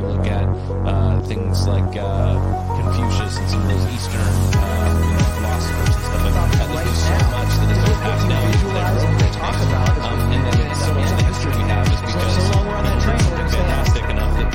you look at things like Confucius and some of those Eastern philosophers and stuff like that. There's so much that has been passed down to and then so much of the history we have is because something fantastic enough that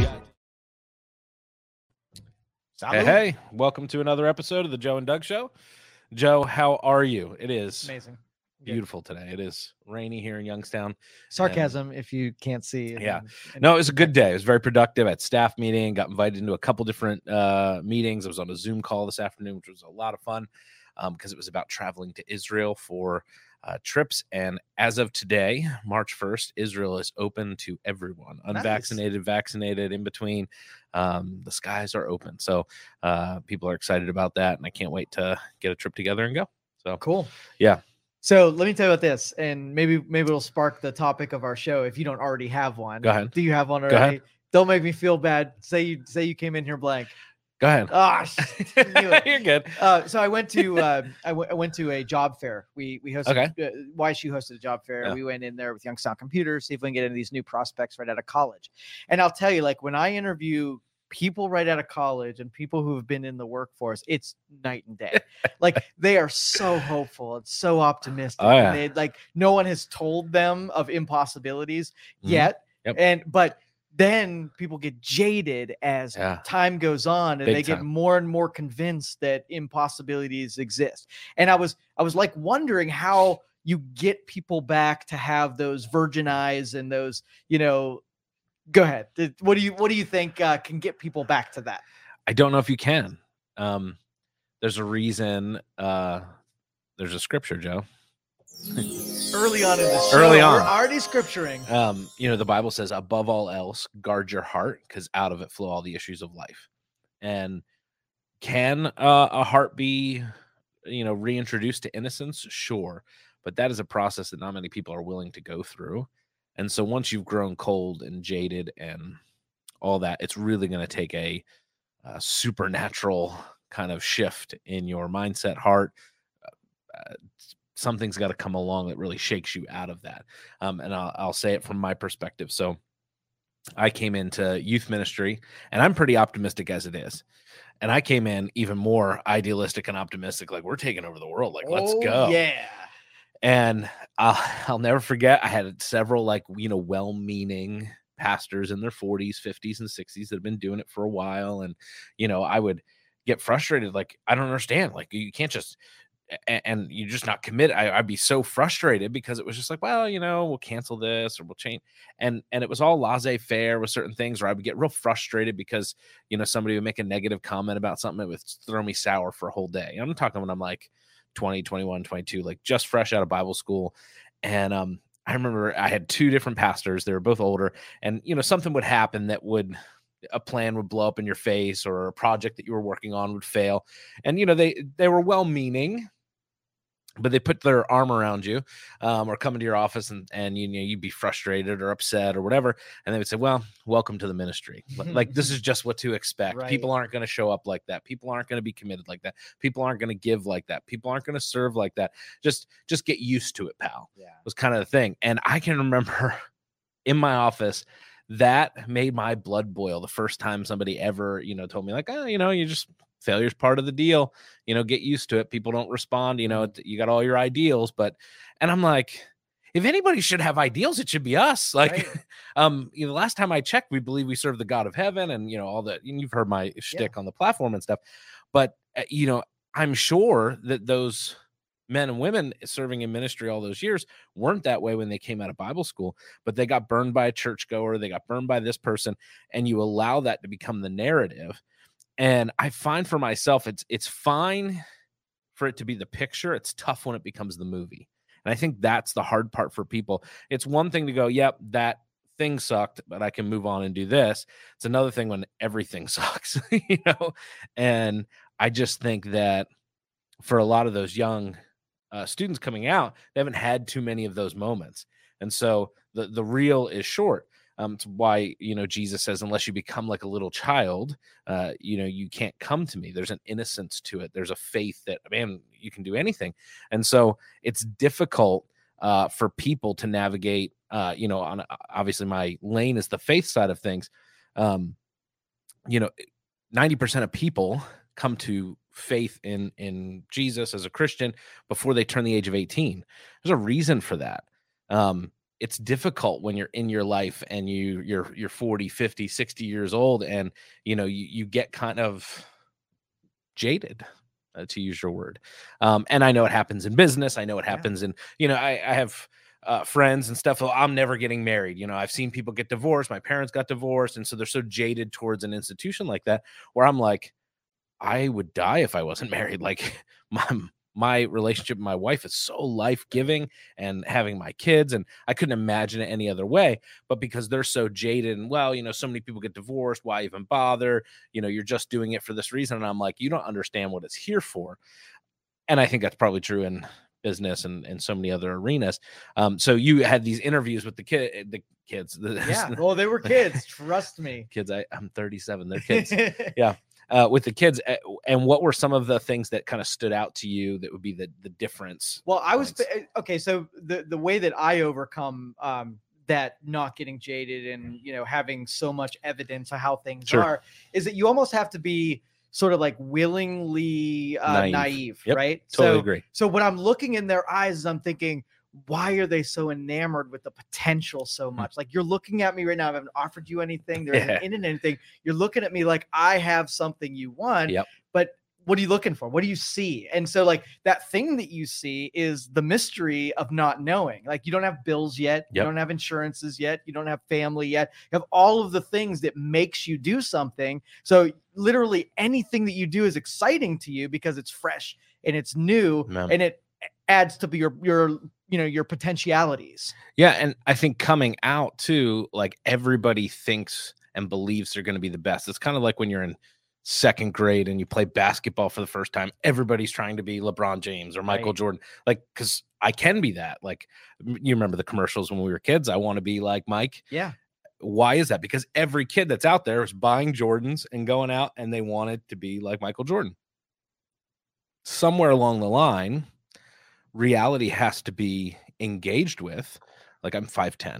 Hey, welcome to another episode of the Joe and Doug Show. Joe, how are you? It is amazing. Beautiful today. It is rainy here in Youngstown. Sarcasm, if you can't see. Yeah. No, it was a good day. It was very productive at staff meeting. Got invited into a couple different meetings. I was on a Zoom call this afternoon, which was a lot of fun because it was about traveling to Israel for trips. And as of today, March 1st, Israel is open to everyone, unvaccinated, vaccinated, in between. The skies are open. So people are excited about that. And I can't wait to get a trip together and go. So cool. Yeah. So let me tell you about this, and maybe it'll spark the topic of our show if you don't already have one. Go ahead. Do you have one already? Go ahead. Don't make me feel bad. Say you came in here blank. Go ahead. You're good. So I went to I went to a job fair. We hosted. YSU hosted a job fair. Yeah. We went in there with Youngstown Computers, see if we can get into these new prospects right out of college. And I'll tell you, like when I interview people right out of college and people who have been in the workforce, it's night and day. Like they are so hopeful and so optimistic. Oh, yeah. And they, like no one has told them of impossibilities yet. Yep. But then people get jaded as time goes on, and they get more and more convinced that impossibilities exist. And I was like wondering how you get people back to have those virgin eyes and those, go ahead. What do you think can get people back to that? I don't know if you can. There's a reason. There's a scripture, Joe. Early on in the show, we're already scripturing. The Bible says, above all else, guard your heart, because out of it flow all the issues of life. And can a heart be, reintroduced to innocence? Sure. But that is a process that not many people are willing to go through. And so once you've grown cold and jaded and all that, it's really going to take a supernatural kind of shift in your mindset, heart. Something's got to come along that really shakes you out of that. And I'll say it from my perspective. So I came into youth ministry, and I'm pretty optimistic as it is. And I came in even more idealistic and optimistic, like we're taking over the world. Like, let's go. Yeah. And I'll never forget, I had several well-meaning pastors in their 40s, 50s, and 60s that have been doing it for a while. And, I would get frustrated. Like, I don't understand. Like, you can't just, and you're just not committed. I'd be so frustrated because it was just like, well, we'll cancel this or we'll change. And it was all laissez-faire with certain things, where I would get real frustrated because, somebody would make a negative comment about something that would throw me sour for a whole day. I'm talking when I'm like 20, 21, 22, like just fresh out of Bible school. And I remember I had two different pastors. They were both older, and something would happen that a plan would blow up in your face, or a project that you were working on would fail. And they were well-meaning, but they put their arm around you, or come into your office and you'd be frustrated or upset or whatever. And they would say, well, welcome to the ministry. Like, this is just what to expect. Right. People aren't going to show up like that. People aren't going to be committed like that. People aren't going to give like that. People aren't going to serve like that. Just get used to it, pal. Yeah. Was kind of the thing. And I can remember in my office, that made my blood boil the first time somebody ever, told me like, you just, failure's part of the deal, get used to it. People don't respond, you got all your ideals, and I'm like, if anybody should have ideals, it should be us. Like, right. The last time I checked, we believe we serve the God of heaven, and, all that, and you've heard my shtick on the platform and stuff, but, I'm sure that those men and women serving in ministry all those years weren't that way when they came out of Bible school, but they got burned by a churchgoer. They got burned by this person, and you allow that to become the narrative. And I find for myself, it's fine for it to be the picture. It's tough when it becomes the movie. And I think that's the hard part for people. It's one thing to go, yep, that thing sucked, but I can move on and do this. It's another thing when everything sucks, And I just think that for a lot of those young students coming out, they haven't had too many of those moments. And so the reel is short. It's why, Jesus says, unless you become like a little child, you can't come to me. There's an innocence to it. There's a faith that, man, you can do anything. And so it's difficult for people to navigate, on obviously my lane is the faith side of things. 90% of people come to faith in Jesus as a Christian before they turn the age of 18. There's a reason for that. It's difficult when you're in your life and you're 40, 50, 60 years old, and you get kind of jaded, to use your word. And I know it happens in business. I know it happens in, I have friends and stuff. I'm never getting married. I've seen people get divorced. My parents got divorced. And so they're so jaded towards an institution like that, where I'm like, I would die if I wasn't married. Like my relationship with my wife is so life-giving, and having my kids, and I couldn't imagine it any other way. But because they're so jaded and, so many people get divorced, why even bother? You're just doing it for this reason. And I'm like, you don't understand what it's here for. And I think that's probably true in business and so many other arenas. So you had these interviews with the kids. Well, they were kids. Trust me. Kids. I'm 37. They're kids. Yeah. With the kids, and what were some of the things that kind of stood out to you that would be the difference? Well, I was okay. So the way that I overcome that not getting jaded and having so much evidence of how things are is that you almost have to be sort of like willingly naive, yep, right? Totally agree. So when I'm looking in their eyes, I'm thinking, why are they so enamored with the potential so much? Like, you're looking at me right now. I haven't offered you anything. There isn't in it anything. You're looking at me like I have something you want. Yep. But what are you looking for? What do you see? And so, like, that thing that you see is the mystery of not knowing. Like, you don't have bills yet. You don't have insurances yet. You don't have family yet. You have all of the things that makes you do something. So literally anything that you do is exciting to you because it's fresh and it's new, and it adds to your potentialities. Yeah. And I think coming out too, like, everybody thinks and believes they're going to be the best. It's kind of like when you're in second grade and you play basketball for the first time, everybody's trying to be LeBron James or Michael Jordan. Like, cause I can be that. Like, you remember the commercials when we were kids, I want to be like Mike. Yeah. Why is that? Because every kid that's out there is buying Jordans and going out and they wanted to be like Michael Jordan. Somewhere along the line, reality has to be engaged with. Like, I'm 5'10".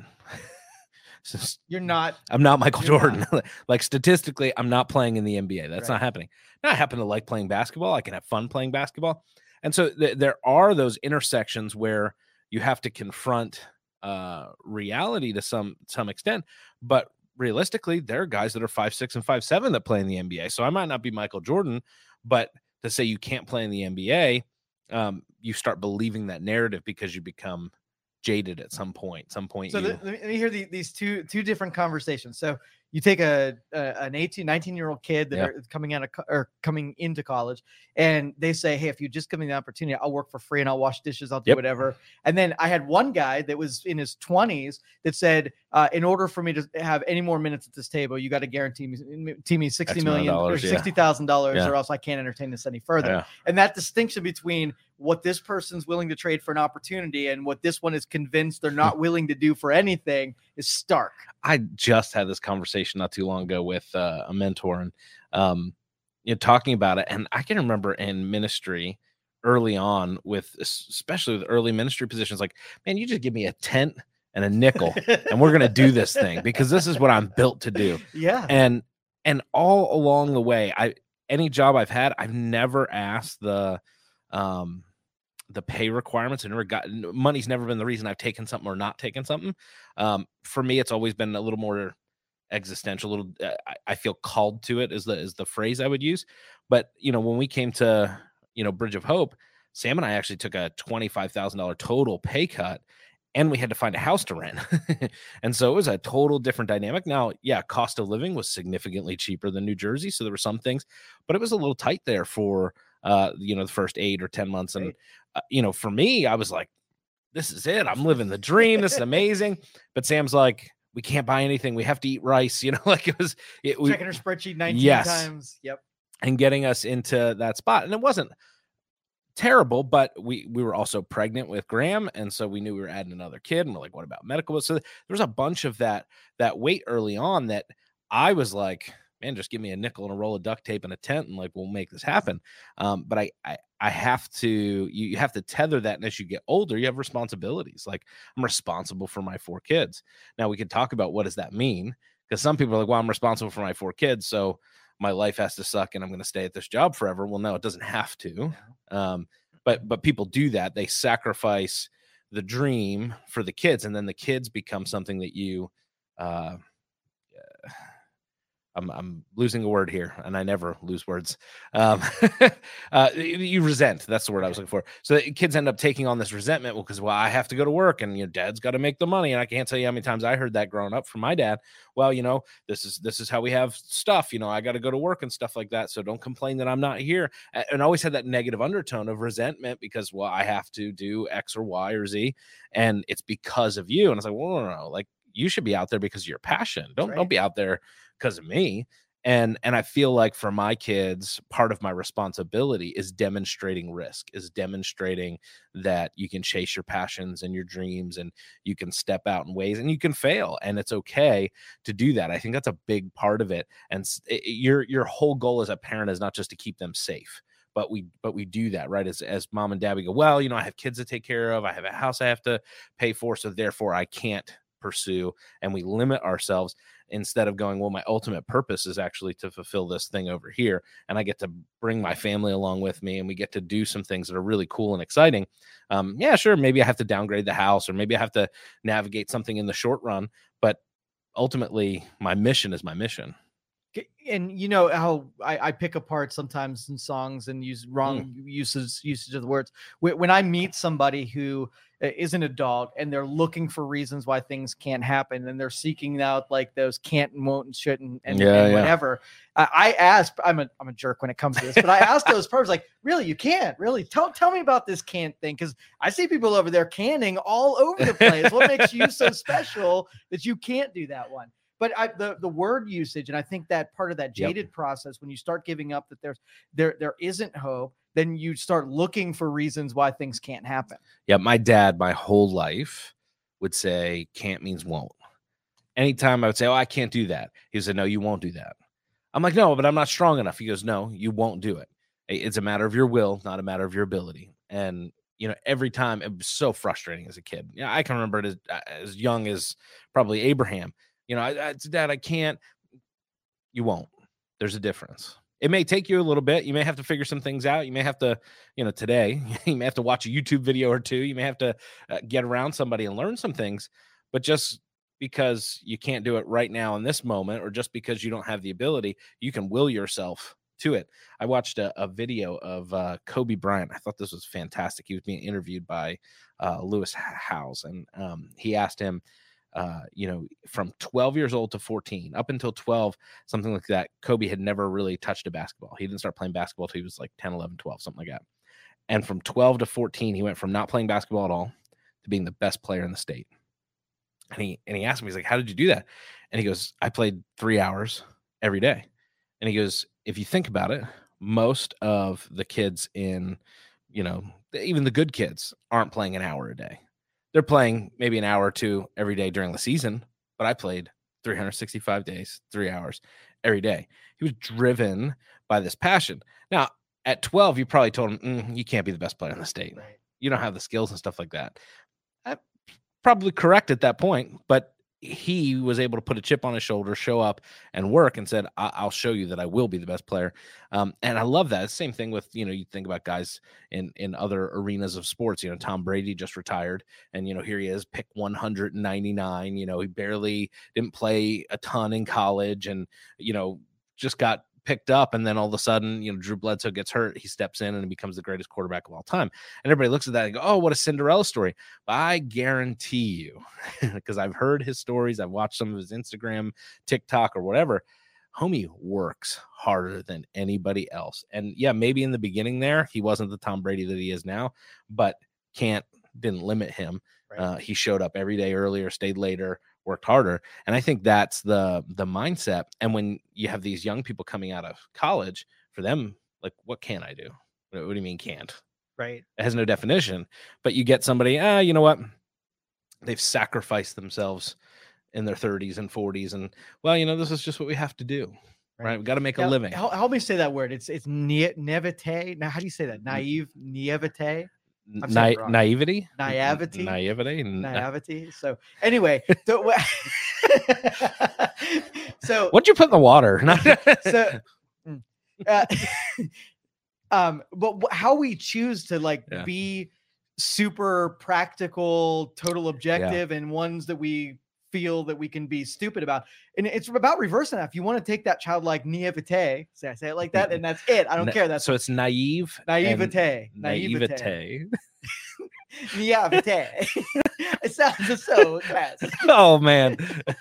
I'm not Michael Jordan. Like, statistically, I'm not playing in the NBA. That's not happening. Now, I happen to like playing basketball. I can have fun playing basketball. And so there are those intersections where you have to confront reality to some extent. But realistically, there are guys that are 5'6" and 5'7" that play in the NBA. So I might not be Michael Jordan, but to say you can't play in the NBA, you start believing that narrative because you become jaded at some point. So let me hear these two different conversations. So you take an 18, 19-year-old kid that are coming into college, and they say, hey, if you just give me the opportunity, I'll work for free and I'll wash dishes, I'll do whatever. And then I had one guy that was in his 20s that said, in order for me to have any more minutes at this table, you got to guarantee me $60 million or $60,000 or else I can't entertain this any further. Yeah. And that distinction between what this person's willing to trade for an opportunity and what this one is convinced they're not willing to do for anything is stark. I just had this conversation not too long ago with a mentor, and talking about it. And I can remember in ministry early on, especially with early ministry positions, like, man, you just give me a tent and a nickel and we're going to do this thing because this is what I'm built to do. Yeah. And all along the way, any job I've had, I've never asked the pay requirements. Money's never been the reason I've taken something or not taken something. For me, it's always been a little more existential. I feel called to it is the phrase I would use. But when we came to Bridge of Hope, Sam and I actually took a $25,000 total pay cut, and we had to find a house to rent. And so it was a total different dynamic. Now, yeah, cost of living was significantly cheaper than New Jersey, so there were some things, but it was a little tight there for the first 8 or 10 months. And for me, I was like, this is it. I'm living the dream. This is amazing. But Sam's like, we can't buy anything. We have to eat rice. Like it was checking her spreadsheet 19 times. Yep. And getting us into that spot. And it wasn't terrible, but we were also pregnant with Graham. And so we knew we were adding another kid. And we're like, what about medical? So there was a bunch of that weight early on that I was like, man, just give me a nickel and a roll of duct tape and a tent, and like, we'll make this happen. But I have to, you have to tether that. And as you get older, you have responsibilities. Like, I'm responsible for my 4 kids. Now we can talk about what does that mean? Because some people are like, well, I'm responsible for my 4 kids, so my life has to suck and I'm going to stay at this job forever. Well, no, it doesn't have to. But people do that. They sacrifice the dream for the kids, and then the kids become something that you I'm losing a word here, and I never lose words. You resent. That's the word I was looking for. So the kids end up taking on this resentment. Well, because I have to go to work, and your dad's got to make the money. And I can't tell you how many times I heard that growing up from my dad. Well, this is how we have stuff. I got to go to work and stuff like that. So don't complain that I'm not here. And always had that negative undertone of resentment because, well, I have to do X or Y or Z, and it's because of you. And it's like, well, no. Like, you should be out there because of your passion. Don't be out there because of me. And I feel like for my kids, part of my responsibility is demonstrating risk, is demonstrating that you can chase your passions and your dreams, and you can step out in ways and you can fail, and it's okay to do that. I think that's a big part of it. And your whole goal as a parent is not just to keep them safe, but we do that, right? As mom and dad, we go, well, I have kids to take care of. I have a house I have to pay for. So therefore I can't pursue, and we limit ourselves instead of going, well, my ultimate purpose is actually to fulfill this thing over here, and I get to bring my family along with me, and we get to do some things that are really cool and exciting. Yeah, sure, maybe I have to downgrade the house, or maybe I have to navigate something in the short run, but ultimately my mission is my mission. And how I pick apart sometimes in songs and use wrong usage of the words. When I meet somebody who isn't a dog and they're looking for reasons why things can't happen, and they're seeking out like those can't and won't and shouldn't and whatever. I ask, I'm a jerk when it comes to this, but I ask those first, like, really, you can't really tell me about this can't thing. Because I see people over there canning all over the place. What makes you so special that you can't do that one? But the word usage, and I think that part of that jaded process, when you start giving up that there isn't hope, then you start looking for reasons why things can't happen. Yeah, my dad, my whole life, would say can't means won't. Anytime I would say, oh, I can't do that, he said, no, you won't do that. I'm like, no, but I'm not strong enough. He goes, no, you won't do it. It's a matter of your will, not a matter of your ability. And every time, it was so frustrating as a kid. Yeah, I can remember it as young as probably Abraham. Dad, I can't. You won't. There's a difference. It may take you a little bit. You may have to figure some things out. You may have to, today, you may have to watch a YouTube video or two. You may have to get around somebody and learn some things. But just because you can't do it right now in this moment, or just because you don't have the ability, you can will yourself to it. I watched a video of Kobe Bryant. I thought this was fantastic. He was being interviewed by Lewis Howes, and he asked him, from 12 years old to 14, up until 12, something like that, Kobe had never really touched a basketball. He didn't start playing basketball till he was like 10, 11, 12, something like that. And from 12 to 14, he went from not playing basketball at all to being the best player in the state. And he asked me, he's like, how did you do that? And he goes, I played 3 hours every day. And he goes, if you think about it, most of the kids in, even the good kids aren't playing an hour a day. They're playing maybe an hour or two every day during the season, but I played 365 days, 3 hours every day. He was driven by this passion. Now, at 12, you probably told him, you can't be the best player in the state. Right. You don't have the skills and stuff like that. Probably correct at that point, but he was able to put a chip on his shoulder, show up and work, and said, I'll show you that I will be the best player. And I love that. Same thing with, you think about guys in other arenas of sports. Tom Brady just retired, and, here he is, pick 199. He barely didn't play a ton in college, and, just got picked up, and then all of a sudden, Drew Bledsoe gets hurt. He steps in and he becomes the greatest quarterback of all time. And everybody looks at that and go, oh, what a Cinderella story. But I guarantee you, because I've heard his stories, I've watched some of his Instagram, TikTok, or whatever, homie works harder than anybody else. And yeah, maybe in the beginning there, he wasn't the Tom Brady that he is now, but didn't limit him. Right. He showed up every day earlier, stayed later, worked harder. And I think that's the mindset. And when you have these young people coming out of college, for them, like, what can I do? What do you mean can't? Right. It has no definition. But you get somebody, you know what? They've sacrificed themselves in their 30s and 40s. And, well, this is just what we have to do. Right? We got to make a living. Help me say that word. It's naivete. Now, how do you say that? Naive, naivete. naivety. So anyway, so what'd you put in the water? But how we choose to be super practical, total objective, and ones that we feel that we can be stupid about. And it's about reversing that. If you want to take that childlike naivete, say it like that, and that's it. I don't care. That's so it's naive. Naivete. Naivete. Naivete. It sounds just so classy. Oh man.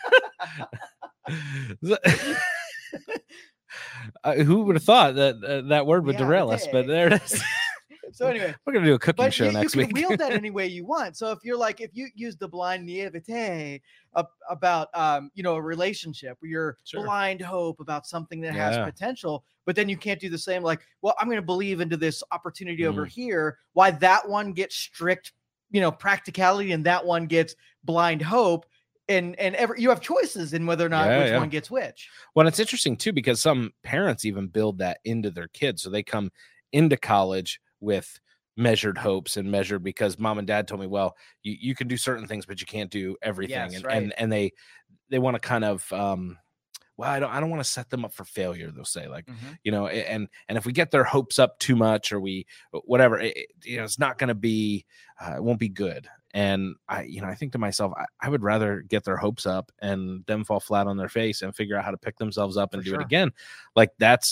Who would have thought that that word would derail us? But there it is. So anyway, we're gonna do a cooking show next week. You can wield that any way you want. So if you use the blind naivete about a relationship, where you're blind hope about something that has potential, but then you can't do the same. Like, well, I'm going to believe into this opportunity over here. Why that one gets strict, practicality, and that one gets blind hope. And you have choices in whether or not which one gets which. Well, it's interesting too, because some parents even build that into their kids. So they come into college with measured hopes and measured, because mom and dad told me, well, you can do certain things, but you can't do everything. Yes, and they want to kind of, well, I don't want to set them up for failure. They'll say and if we get their hopes up too much, or whatever, it's not going to be, it won't be good. And I think to myself, I would rather get their hopes up and them fall flat on their face and figure out how to pick themselves up and do it again. Like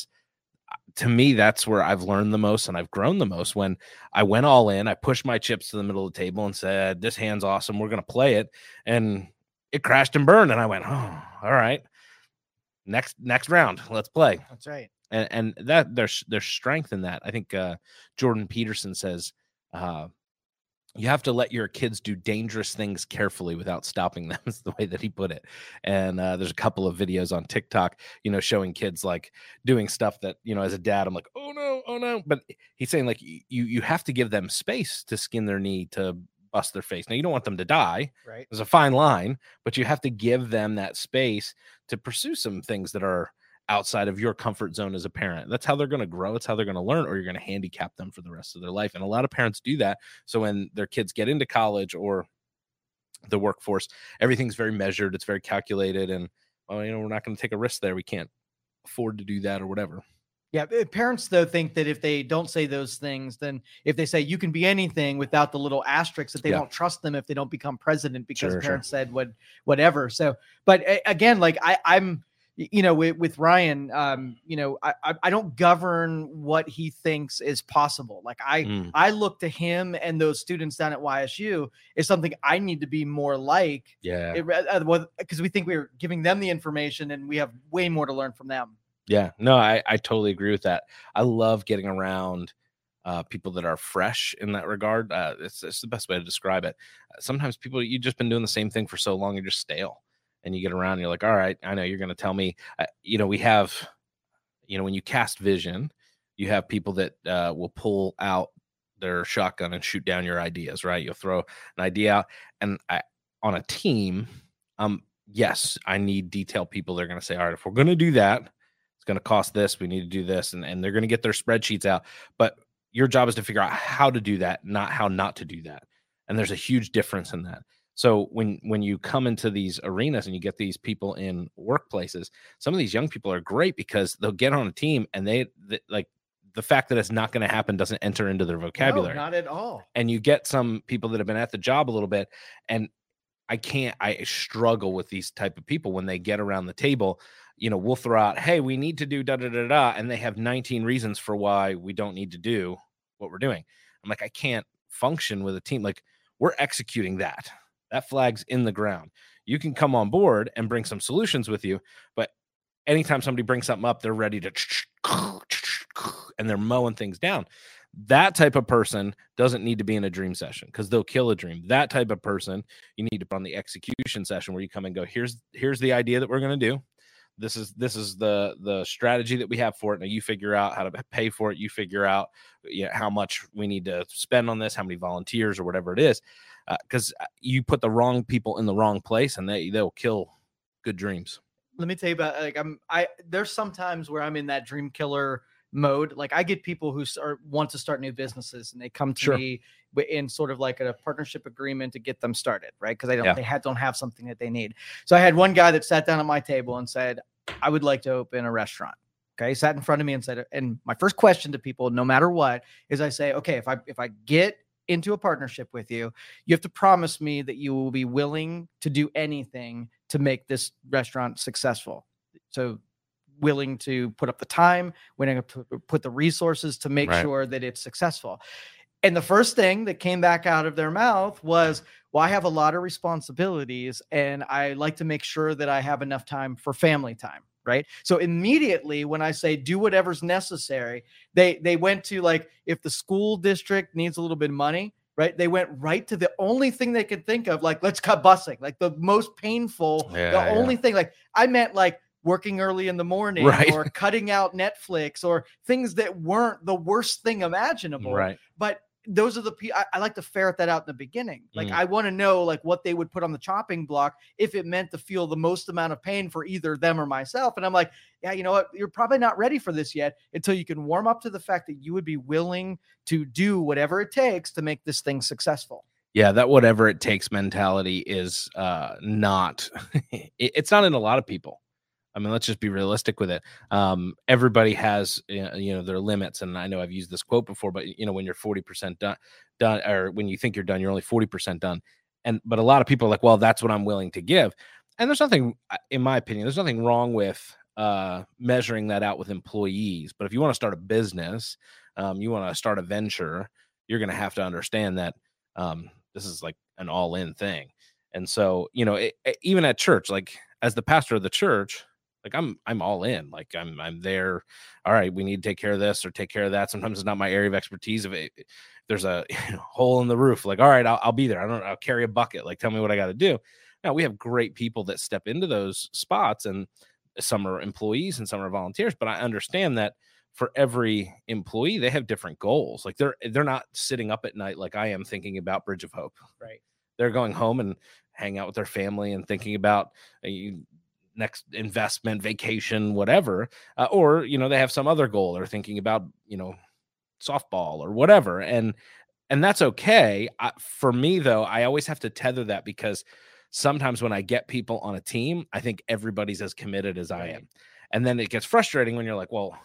to me, that's where I've learned the most and I've grown the most. When I went all in, I pushed my chips to the middle of the table and said, this hand's awesome, we're going to play it. And it crashed and burned. And I went, oh, all right, next round, let's play. That's right. And that there's strength in that. I think Jordan Peterson says, you have to let your kids do dangerous things carefully without stopping them. Is the way that he put it. And there's a couple of videos on TikTok, showing kids like doing stuff that, as a dad, I'm like, oh no. But he's saying like, you have to give them space to skin their knee, to bust their face. Now, you don't want them to die. Right. There's a fine line, but you have to give them that space to pursue some things that are outside of your comfort zone as a parent. That's how they're going to grow. It's how they're going to learn, or you're going to handicap them for the rest of their life. And a lot of parents do that. So when their kids get into college or the workforce, everything's very measured. It's very calculated. And, we're not going to take a risk there. We can't afford to do that or whatever. Yeah. Parents, though, think that if they don't say those things, then if they say you can be anything without the little asterisks, that they don't trust them if they don't become president because parents said whatever. So, but again, like I'm, with Ryan, I don't govern what he thinks is possible. Like I look to him and those students down at YSU is something I need to be more like. Yeah. Because we think we're giving them the information and we have way more to learn from them. Yeah, no, I totally agree with that. I love getting around people that are fresh in that regard. It's the best way to describe it. Sometimes people, you've just been doing the same thing for so long, you're just stale. And you get around and you're like, all right, I know you're going to tell me, we have, when you cast vision, you have people that will pull out their shotgun and shoot down your ideas, right? You'll throw an idea out. And on a team, yes, I need detailed people. They're going to say, all right, if we're going to do that, it's going to cost this. We need to do this. And they're going to get their spreadsheets out. But your job is to figure out how to do that, not how not to do that. And there's a huge difference in that. So when you come into these arenas and you get these people in workplaces, some of these young people are great because they'll get on a team and they like the fact that it's not going to happen doesn't enter into their vocabulary. No, not at all. And you get some people that have been at the job a little bit, and I struggle with these type of people when they get around the table. We'll throw out, hey, we need to do da da da da, and they have 19 reasons for why we don't need to do what we're doing. I'm like, I can't function with a team. Like, we're executing that. That flag's in the ground. You can come on board and bring some solutions with you, but anytime somebody brings something up, they're ready to and they're mowing things down. That type of person doesn't need to be in a dream session because they'll kill a dream. That type of person, you need to put on the execution session where you come and go, here's the idea that we're going to do. This is the strategy that we have for it. Now you figure out how to pay for it. You figure out how much we need to spend on this, how many volunteers or whatever it is. Because you put the wrong people in the wrong place and they'll kill good dreams. Let me tell you about there's sometimes where I'm in that dream killer mode. Like I get people who want to start new businesses and they come to me in sort of like a partnership agreement to get them started, right? Because they don't have something that they need. So I had one guy that sat down at my table and said, I would like to open a restaurant. Okay, he sat in front of me and said, and my first question to people, no matter what, is I say, okay, if I get into a partnership with you, you have to promise me that you will be willing to do anything to make this restaurant successful. So willing to put up the time, willing to put the resources to make sure that it's successful. And the first thing that came back out of their mouth was, well, I have a lot of responsibilities and I like to make sure that I have enough time for family time. Right. So immediately when I say do whatever's necessary, they went to like, if the school district needs a little bit of money, right, they went right to the only thing they could think of, like, let's cut busing, like the most painful, only thing. Like I meant like working early in the morning or cutting out Netflix or things that weren't the worst thing imaginable. Right. But those are the I like to ferret that out in the beginning. Like I want to know like what they would put on the chopping block if it meant to feel the most amount of pain for either them or myself. And I'm like, yeah, you know what? You're probably not ready for this yet until you can warm up to the fact that you would be willing to do whatever it takes to make this thing successful. Yeah, that whatever it takes mentality is not, it's not in a lot of people. I mean, let's just be realistic with it. Everybody has, their limits. And I know I've used this quote before, but when you're 40% done, or when you think you're done, you're only 40% done. But a lot of people are like, well, that's what I'm willing to give. And there's nothing, in my opinion, there's nothing wrong with measuring that out with employees. But if you want to start a business, you want to start a venture, you're going to have to understand that this is like an all-in thing. And so, even at church, like as the pastor of the church, like I'm all in, like I'm there. All right, we need to take care of this or take care of that. Sometimes it's not my area of expertise. If there's a hole in the roof, like, all right, I'll be there. I'll carry a bucket. Like, tell me what I got to do. Now we have great people that step into those spots, and some are employees and some are volunteers. But I understand that for every employee, they have different goals. Like they're not sitting up at night like I am thinking about Bridge of Hope. Right. They're going home and hang out with their family and thinking about next investment, vacation, whatever, or they have some other goal or thinking about softball or whatever, and that's okay. For me though, I always have to tether that, because sometimes when I get people on a team, I think everybody's as committed as I am, and then it gets frustrating when you're like, well,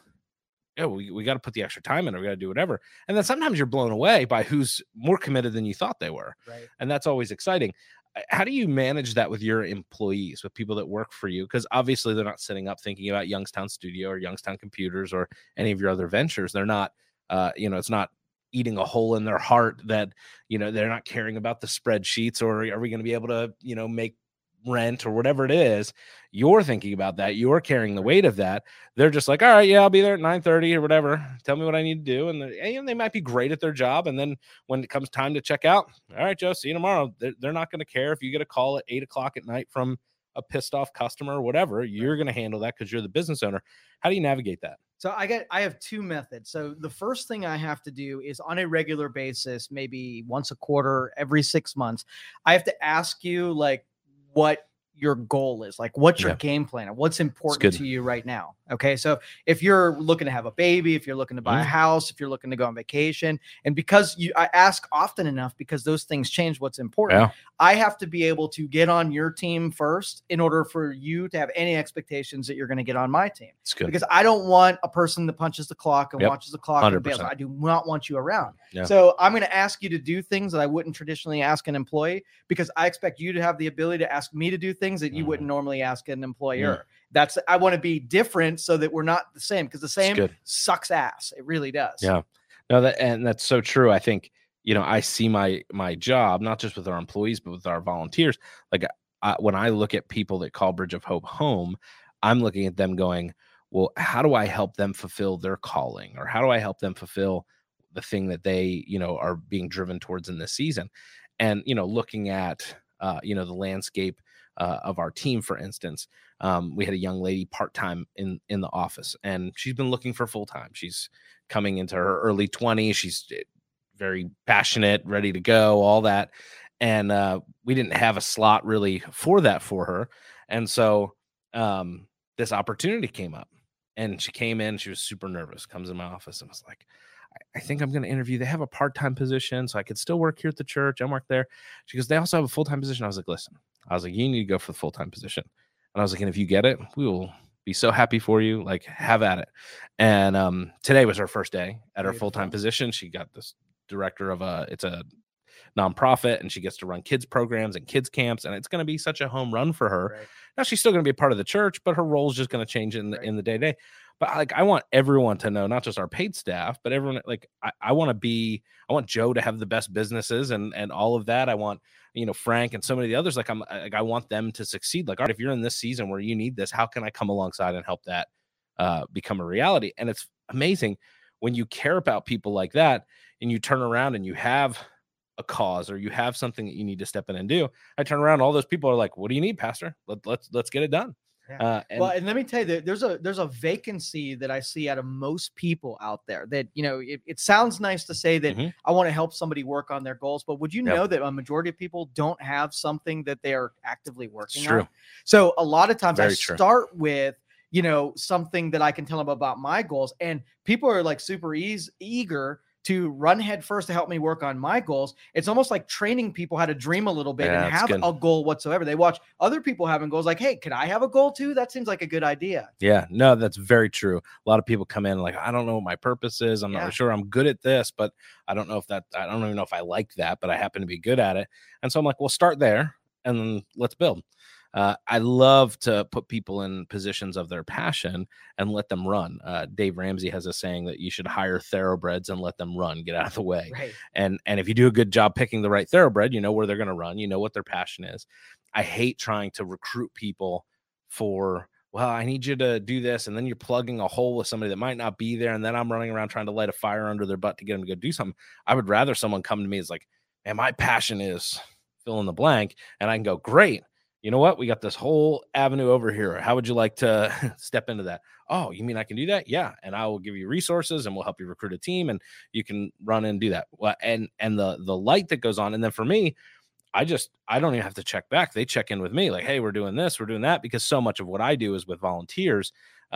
we got to put the extra time in, or we got to do whatever, and then sometimes you're blown away by who's more committed than you thought they were, and that's always exciting. How do you manage that with your employees, with people that work for you? Because obviously they're not sitting up thinking about Youngstown Studio or Youngstown Computers or any of your other ventures. They're not, it's not eating a hole in their heart that, they're not caring about the spreadsheets, or are we going to be able to, make rent or whatever it is. You're thinking about that. You're carrying the weight of that. They're just like, all right, yeah, I'll be there at 9:30 or whatever. Tell me what I need to do. And they might be great at their job. And then when it comes time to check out, all right, Joe, see you tomorrow. They're not going to care if you get a call at 8:00 at night from a pissed off customer or whatever. You're going to handle that because you're the business owner. How do you navigate that? So I have two methods. So the first thing I have to do is, on a regular basis, maybe once a quarter, every 6 months, I have to ask you like what your goal is, like what's your game plan, what's important to you right now. Okay. So if you're looking to have a baby, if you're looking to buy a house, if you're looking to go on vacation, and because I ask often enough, because those things change what's important, I have to be able to get on your team first in order for you to have any expectations that you're going to get on my team. It's good. Because I don't want a person that punches the clock and watches the clock 100%. And bails. I do not want you around. So I'm going to ask you to do things that I wouldn't traditionally ask an employee, because I expect you to have the ability to ask me to do things that you wouldn't normally ask an employer. I want to be different so that we're not the same, because the same sucks ass. It really does. Yeah. No, that's so true. I think, I see my job, not just with our employees, but with our volunteers. Like when I look at people that call Bridge of Hope home, I'm looking at them going, well, how do I help them fulfill their calling? Or how do I help them fulfill the thing that they, are being driven towards in this season? And, looking at, the landscape of our team, for instance, we had a young lady part-time in the office, and she's been looking for full-time. She's coming into her early 20s. She's very passionate, ready to go, all that. And we didn't have a slot really for that for her. And so this opportunity came up, And she came in, she was super nervous, comes in my office and was like, I think I'm going to interview. They have a part-time position, so I could still work here at the church and work there. She goes, they also have a full-time position. I was like, listen, you need to go for the full-time position. And I was like, and if you get it, we will be so happy for you. Like, have at it. And today was her first day at her full-time position. She got this director of it's a nonprofit, and she gets to run kids programs and kids camps, and it's going to be such a home run for her. Right. Now she's still going to be a part of the church, but her role is just going to change in the day-to-day. But like, I want everyone to know, not just our paid staff, but everyone, like, I want Joe to have the best businesses and all of that. I want, Frank and so many of the others, like, I want them to succeed. Like, all right, if you're in this season where you need this, how can I come alongside and help that become a reality? And it's amazing when you care about people like that and you turn around and you have a cause or you have something that you need to step in and do. I turn around, all those people are like, what do you need, Pastor? Let's get it done. Yeah. And let me tell you that there's a vacancy that I see out of most people out there that, it sounds nice to say that I want to help somebody work on their goals, but would you know that a majority of people don't have something that they are actively working on? So a lot of times start with, something that I can tell them about my goals, and people are like super eager to run head first to help me work on my goals. It's almost like training people how to dream a little bit and have a goal whatsoever. They watch other people having goals like, hey, could I have a goal too? That seems like a good idea. Yeah, no, that's very true. A lot of people come in like, I don't know what my purpose is. I'm not sure I'm good at this, but I don't even know if I like that, but I happen to be good at it. And so I'm like, well, start there and then let's build. I love to put people in positions of their passion and let them run. Dave Ramsey has a saying that you should hire thoroughbreds and let them run, get out of the way. Right. And if you do a good job picking the right thoroughbred, you know where they're going to run, you know what their passion is. I hate trying to recruit people for, well, I need you to do this. And then you're plugging a hole with somebody that might not be there. And then I'm running around trying to light a fire under their butt to get them to go do something. I would rather someone come to me as like, man, my passion is fill in the blank. And I can go, great. You know what? We got this whole avenue over here. How would you like to step into that? Oh, you mean I can do that? Yeah. And I will give you resources and we'll help you recruit a team and you can run and do that. Well, and the light that goes on. And then for me, I don't even have to check back. They check in with me like, hey, we're doing this, we're doing that, because so much of what I do is with volunteers.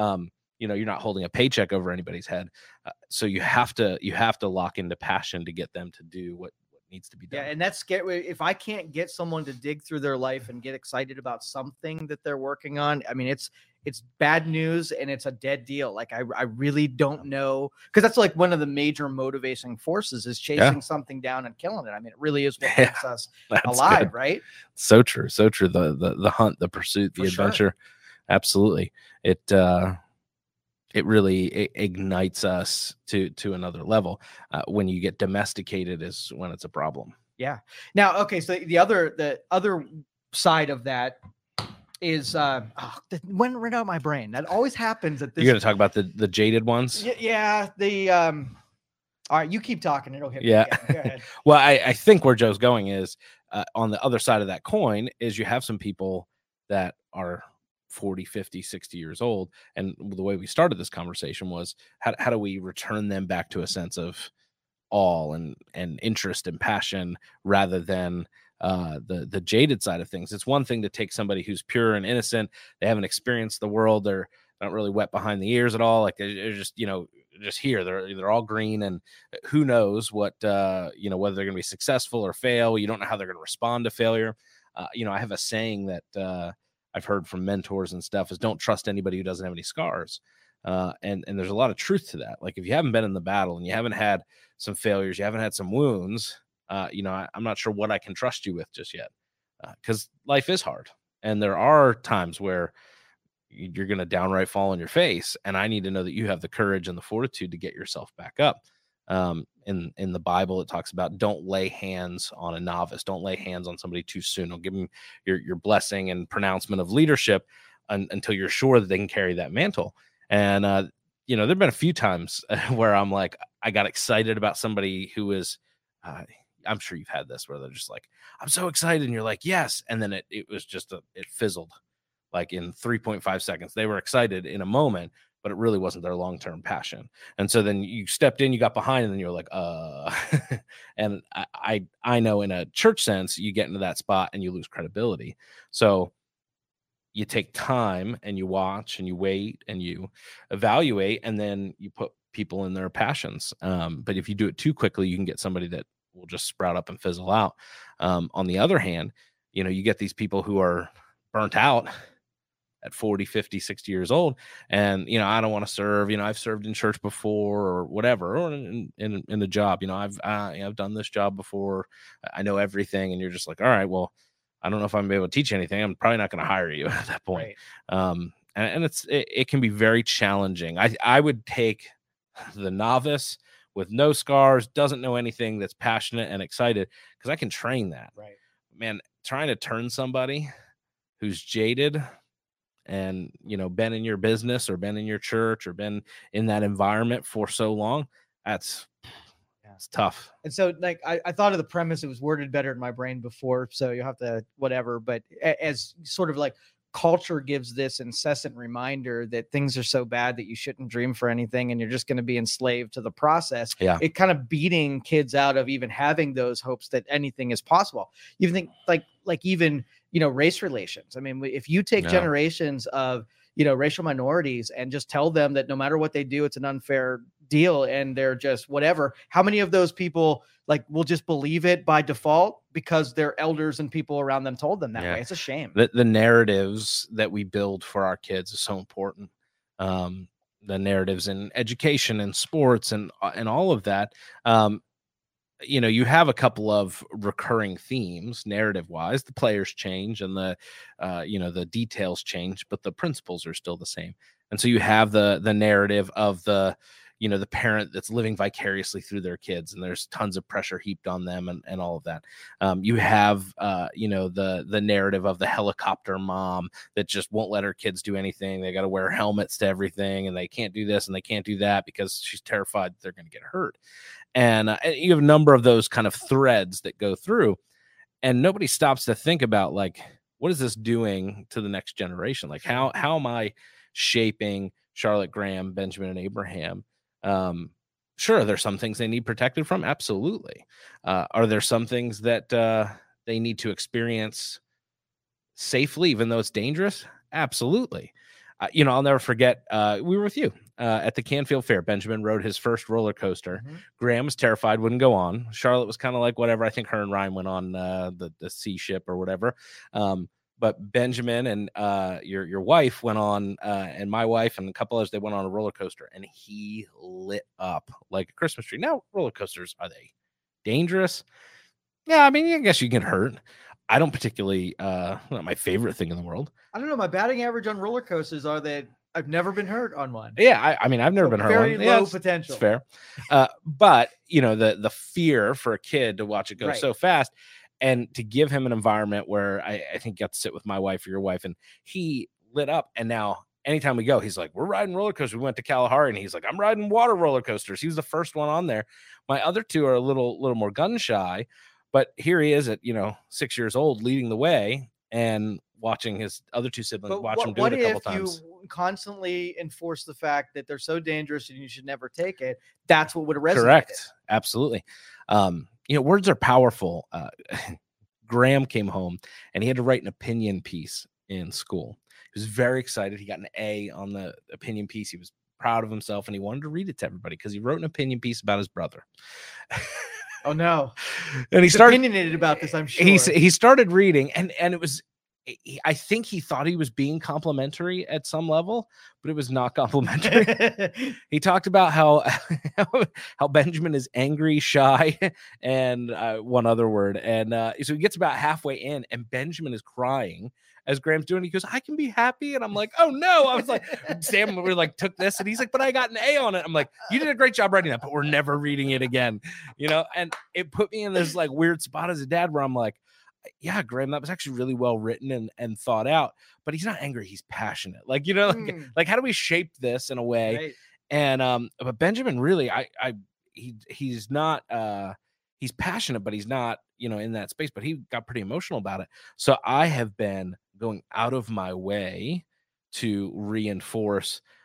You're not holding a paycheck over anybody's head. So you have to lock into passion to get them to do what needs to be done. Yeah, and that's scary. If I can't get someone to dig through their life and get excited about something that they're working on, I mean, it's bad news and it's a dead deal. Like I really don't know, because that's like one of the major motivating forces is chasing something down and killing it. I mean, it really is what makes us alive, good. Right? So true. So true. The hunt, the pursuit, the adventure. Sure. Absolutely. It really ignites us to another level. When you get domesticated is when it's a problem. Yeah. Now, okay. So the other side of that is went right out of my brain. That always happens at this. You're going to talk about the jaded ones? Yeah. All right, you keep talking. It'll hit me again. Go ahead. Well, I think where Joe's going is on the other side of that coin is you have some people that are 40, 50, 60 years old. And the way we started this conversation was how do we return them back to a sense of awe and interest and passion rather than the jaded side of things. It's one thing to take somebody who's pure and innocent. They haven't experienced the world. They're not really wet behind the ears at all. Like they're just, just here. They're all green, and who knows what, whether they're going to be successful or fail. You don't know how they're going to respond to failure. I have a saying that I've heard from mentors and stuff is don't trust anybody who doesn't have any scars. And there's a lot of truth to that. Like if you haven't been in the battle and you haven't had some failures, you haven't had some wounds, I'm not sure what I can trust you with just yet, because life is hard. And there are times where you're going to downright fall on your face. And I need to know that you have the courage and the fortitude to get yourself back up. In the Bible, it talks about don't lay hands on a novice. Don't lay hands on somebody too soon. Don't give them your blessing and pronouncement of leadership until you're sure that they can carry that mantle. And, there've been a few times where I'm like, I got excited about somebody who is, I'm sure you've had this where they're just like, I'm so excited. And you're like, yes. And then it was just it fizzled like in 3.5 seconds. They were excited in a moment, but it really wasn't their long-term passion. And so then you stepped in, you got behind, and then you're like, and I know in a church sense, you get into that spot and you lose credibility. So you take time and you watch and you wait and you evaluate, and then you put people in their passions. But if you do it too quickly, you can get somebody that will just sprout up and fizzle out. On the other hand, you get these people who are burnt out at 40, 50, 60 years old. And, I don't want to serve, I've served in church before or whatever, or in the job, I've done this job before. I know everything. And you're just like, all right, well, I don't know if I'm gonna be able to teach anything. I'm probably not going to hire you at that point. Right. And it can be very challenging. I would take the novice with no scars, doesn't know anything, that's passionate and excited, because I can train that. Right. Man, trying to turn somebody who's jaded and, been in your business or been in your church or been in that environment for so long, it's tough. And so, like, I thought of the premise, it was worded better in my brain before, so you'll have to whatever, but as sort of like culture gives this incessant reminder that things are so bad that you shouldn't dream for anything and you're just going to be enslaved to the process. Yeah. It kind of beating kids out of even having those hopes that anything is possible. You think like even, race relations. I mean, if you take generations of, racial minorities and just tell them that no matter what they do, it's an unfair deal and they're just whatever. How many of those people will just believe it by default because their elders and people around them told them that way? It's a shame. The narratives that we build for our kids is so important. The narratives in education and sports and all of that. You have a couple of recurring themes narrative wise. The players change and the details change, but the principles are still the same. And so you have the narrative of the parent that's living vicariously through their kids, and there's tons of pressure heaped on them and all of that. You have, the narrative of the helicopter mom that just won't let her kids do anything. They got to wear helmets to everything, and they can't do this and they can't do that because she's terrified they're going to get hurt. And you have a number of those kind of threads that go through, and nobody stops to think about, what is this doing to the next generation? How am I shaping Charlotte, Graham, Benjamin, and Abraham? Sure, there's some things they need protected from. Absolutely. Are there some things that they need to experience safely, even though it's dangerous? Absolutely. I'll never forget, we were with you at the Canfield Fair. Benjamin rode his first roller coaster. Mm-hmm. Graham was terrified, wouldn't go on. Charlotte was kind of like, whatever. I think her and Ryan went on the sea ship or whatever. But Benjamin and your wife went on, and my wife and a couple others, they went on a roller coaster, and he lit up like a Christmas tree. Now, roller coasters, are they dangerous? Yeah, I mean, I guess you get hurt. I don't particularly, not my favorite thing in the world. I don't know. My batting average on roller coasters are that I've never been hurt on one. Yeah, I mean, I've never been hurt. Very low potential. It's fair. But, the fear for a kid to watch it go so fast, and to give him an environment where I think got to sit with my wife or your wife, and he lit up. And now anytime we go, he's like, we're riding roller coasters. We went to Kalahari, and he's like, I'm riding water roller coasters. He was the first one on there. My other two are a little more gun shy, but here he is at 6 years old, leading the way and watching his other two siblings watch him do it a couple times. What if you constantly enforce the fact that they're so dangerous and you should never take it? That's what would resonate. Correct. Absolutely. Words are powerful. Graham came home and he had to write an opinion piece in school. He was very excited. He got an A on the opinion piece. He was proud of himself, and he wanted to read it to everybody because he wrote an opinion piece about his brother. Oh no! And he started opinionated about this. I'm sure he started reading, and it was. I think he thought he was being complimentary at some level, but it was not complimentary. He talked about how Benjamin is angry, shy, and one other word. And so he gets about halfway in, and Benjamin is crying as Graham's doing. He goes, "I can be happy," and I'm like, "Oh no!" I was like, "Sam, we took this," and he's like, "But I got an A on it." I'm like, "You did a great job writing that, but we're never reading it again," And it put me in this weird spot as a dad where I'm like, yeah, Graham, that was actually really well written and thought out, but he's not angry. He's passionate. How do we shape this in a way? Right. And, but Benjamin really, he's not, he's passionate, but he's not, in that space, but he got pretty emotional about it. So I have been going out of my way to reinforce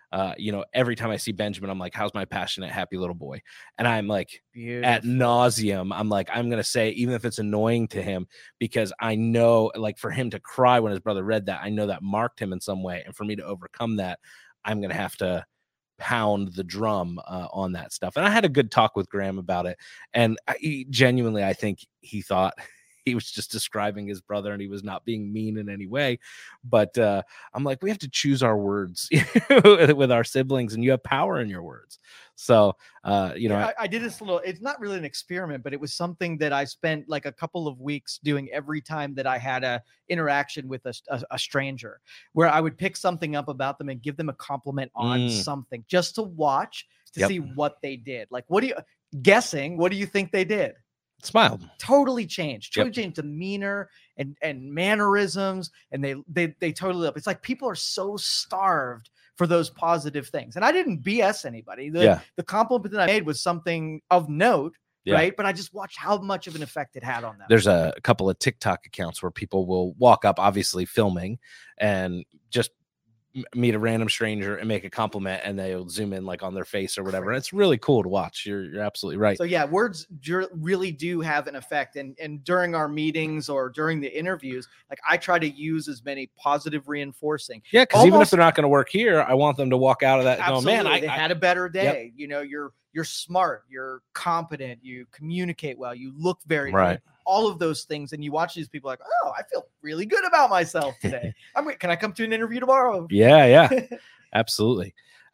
every time I see Benjamin, I'm like, how's my passionate, happy little boy? And I'm like, Beautiful. At nauseum, I'm like, I'm going to say, even if it's annoying to him, because I know, like, for him to cry when his brother read that, I know that marked him in some way. And for me to overcome that, I'm going to have to pound the drum on that stuff. And I had a good talk with Graham about it. And genuinely, I think he thought he was just describing his brother and he was not being mean in any way. But I'm like, we have to choose our words with our siblings, and you have power in your words. So, I did this it's not really an experiment, but it was something that I spent like a couple of weeks doing every time that I had a interaction with a stranger, where I would pick something up about them and give them a compliment on something just to watch to see what they did. Like, what do you think they did? Smiled. Totally changed demeanor and mannerisms, and they totally up. It's like people are so starved for those positive things. And I didn't BS anybody. The compliment that I made was something of note, right? But I just watched how much of an effect it had on them. There's a couple of TikTok accounts where people will walk up, obviously filming, and just meet a random stranger and make a compliment, and they'll zoom in like on their face or whatever. It's really cool to watch. You're absolutely right. So yeah, words really do have an effect. And during our meetings or during the interviews, like I try to use as many positive reinforcing. Yeah, because even if they're not going to work here, I want them to walk out of that going, man, they had a better day. You're smart, you're competent, you communicate well, you look very right. All of those things, and you watch these people like, oh, I feel really good about myself today. Can I come to an interview tomorrow? Yeah, absolutely.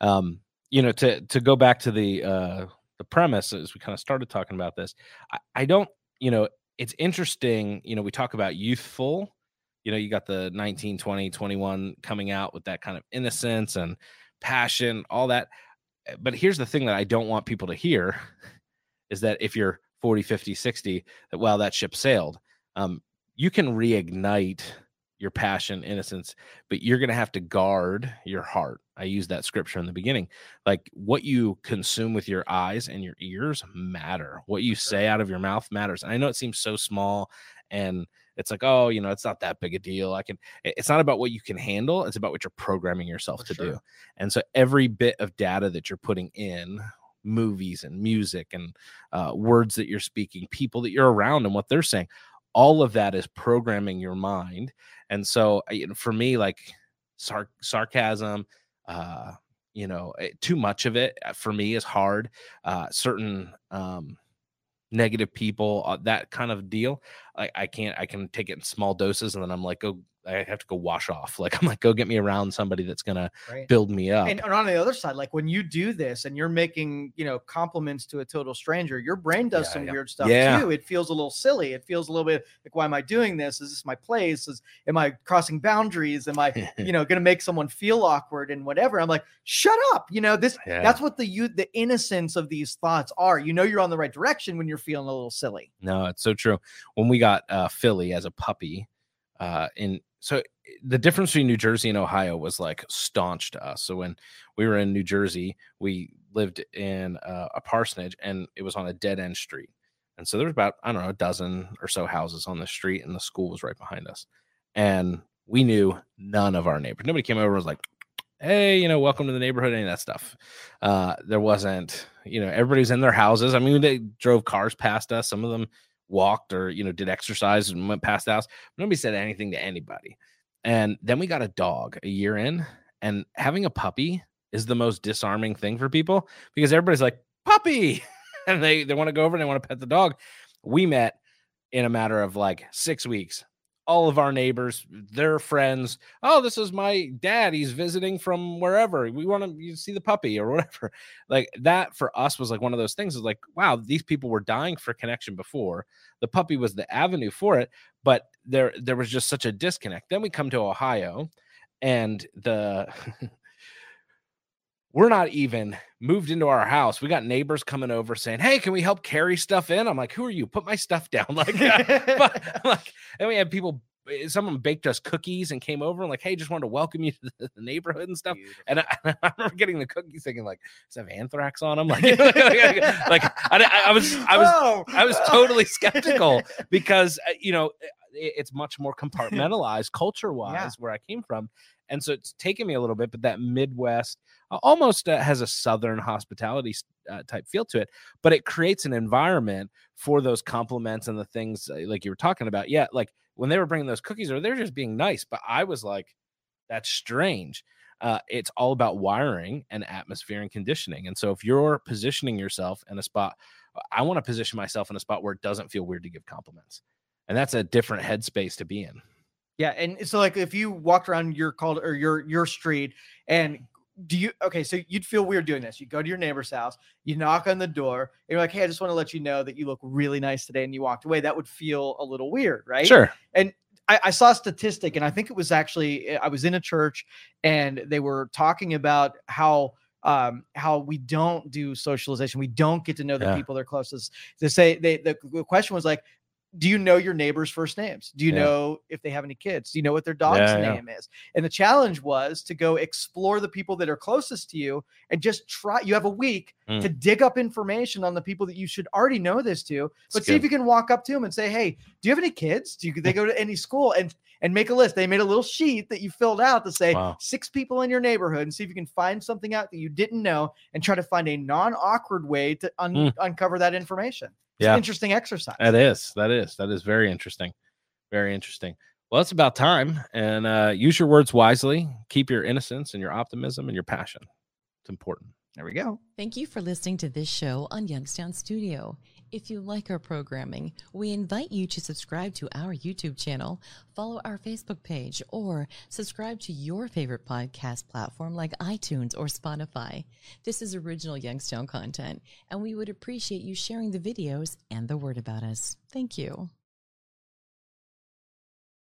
To go back to the premise as we kind of started talking about this, I don't, it's interesting. We talk about youthful. You got the 19, 20, 21 coming out with that kind of innocence and passion, all that. But here's the thing that I don't want people to hear is that if you're 40, 50, 60, that, well, that ship sailed. You can reignite your passion, innocence, but you're going to have to guard your heart. I used that scripture in the beginning. Like, what you consume with your eyes and your ears matter. What you say out of your mouth matters. And I know it seems so small, and it's like, oh, it's not that big a deal. It's not about what you can handle. It's about what you're programming yourself to do. And so every bit of data that you're putting in, movies and music and words that you're speaking, people that you're around and what they're saying, all of that is programming your mind. And so for me, like sarcasm, too much of it for me is hard. Certain negative people, that kind of deal, I can take it in small doses, and then I'm like, I have to go wash off. Like, I'm like, go get me around somebody that's going to build me up. And on the other side, like when you do this and you're making, compliments to a total stranger, your brain does some weird stuff too. It feels a little silly. It feels a little bit like, why am I doing this? Is this my place? Am I crossing boundaries? Am I, going to make someone feel awkward and whatever? I'm like, shut up. That's what the innocence of these thoughts are. You're on the right direction when you're feeling a little silly. No, it's so true. When we got Philly as a puppy, so the difference between New Jersey and Ohio was like staunch to us. So when we were in New Jersey, we lived in a parsonage, and it was on a dead end street. And so there was about, I don't know, a dozen or so houses on the street, and the school was right behind us. And we knew none of our neighbors. Nobody came over and was like, hey, welcome to the neighborhood, any of that stuff. There wasn't, everybody's in their houses. I mean, they drove cars past us. Some of them walked or did exercise and went past the house. Nobody said anything to anybody. And then we got a dog a year in, and having a puppy is the most disarming thing for people, because everybody's like, puppy, and they want to go over and they want to pet the dog. We met in a matter of like 6 weeks. All of our neighbors, their friends, oh, this is my dad, he's visiting from wherever, we want to see the puppy or whatever. Like, that for us was like one of those things, is like, wow, these people were dying for connection before. The puppy was the avenue for it, but there was just such a disconnect. Then we come to Ohio, and we're not even moved into our house. We got neighbors coming over saying, hey, can we help carry stuff in? I'm like, who are you? Put my stuff down. And we had people, someone baked us cookies and came over and like, hey, just wanted to welcome you to the neighborhood and stuff. Beautiful. And I remember getting the cookies thinking like, does it have anthrax on them? Like, I was totally skeptical, because, it's much more compartmentalized culture-wise where I came from. And so it's taken me a little bit, but that Midwest almost has a Southern hospitality type feel to it, but it creates an environment for those compliments and the things like you were talking about. Yeah, like when they were bringing those cookies, or they're just being nice, but I was like, that's strange. It's all about wiring and atmosphere and conditioning. And so if you're positioning yourself in a spot, I want to position myself in a spot where it doesn't feel weird to give compliments. And that's a different headspace to be in. Yeah. And so like if you walked around your street and so you'd feel weird doing this. You go to your neighbor's house, you knock on the door, and you're like, hey, I just want to let you know that you look really nice today. And you walked away. That would feel a little weird, right? Sure. And I saw a statistic, and I think it was actually, I was in a church and they were talking about how we don't do socialization. We don't get to know the people that are closest. They say the question was like, do you know your neighbors' first names? Do you know if they have any kids? Do you know what their dog's name is? And the challenge was to go explore the people that are closest to you and just try. You have a week to dig up information on the people that you should already know this to, but see if you can walk up to them and say, hey, do you have any kids? They go to any school? And make a list. They made a little sheet that you filled out to say 6 people in your neighborhood, and see if you can find something out that you didn't know and try to find a non-awkward way to uncover that information. It's an interesting exercise. That is very interesting. Very interesting. Well, it's about time. And use your words wisely. Keep your innocence and your optimism and your passion. It's important. There we go. Thank you for listening to this show on Youngstown Studio. If you like our programming, we invite you to subscribe to our YouTube channel, follow our Facebook page, or subscribe to your favorite podcast platform like iTunes or Spotify. This is original Youngstown content, and we would appreciate you sharing the videos and the word about us. Thank you.